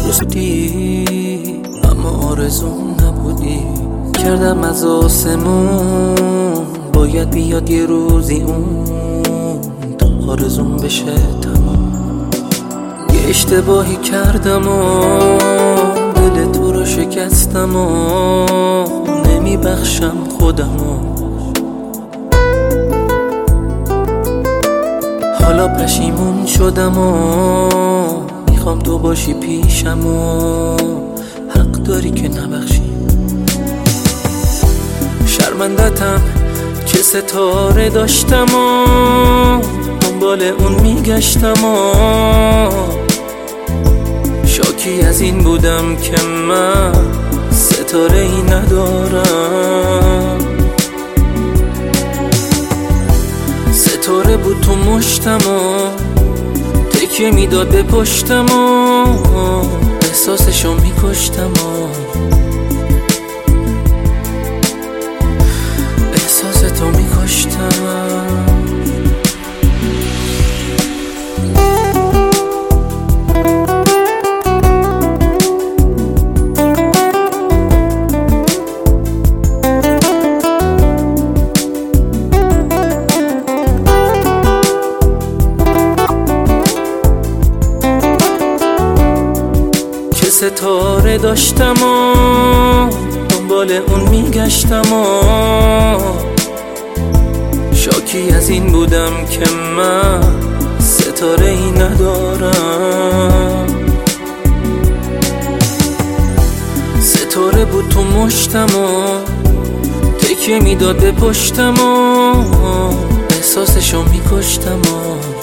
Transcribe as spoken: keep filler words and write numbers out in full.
رسیدی اما آرزوم نبودی. کردم از آسمون باید بیاد یه روزی اون تا آرزوم بشه تمام. یه اشتباهی کردم و دل تو رو شکستم و نمیبخشم خودمو. حالا پشیمون شدم و میخوام تو باشی پیشم و حق داری که نبخشی. شرمندتم که ستاره داشتم و دنبال اون میگشتم و شاکی از این بودم که من ستاره ای ندارم. ستاره بود تو مشتم و تکیه میداد به پشتم و احساسشو میکشتم و احساس تو میکشتم. ستاره داشتم و دنبال اون میگشتم و شاکی از این بودم که من ستاره ای ندارم. ستاره بود تو مشتم و تکیه میداد به پشتم و احساسشو میکشتم و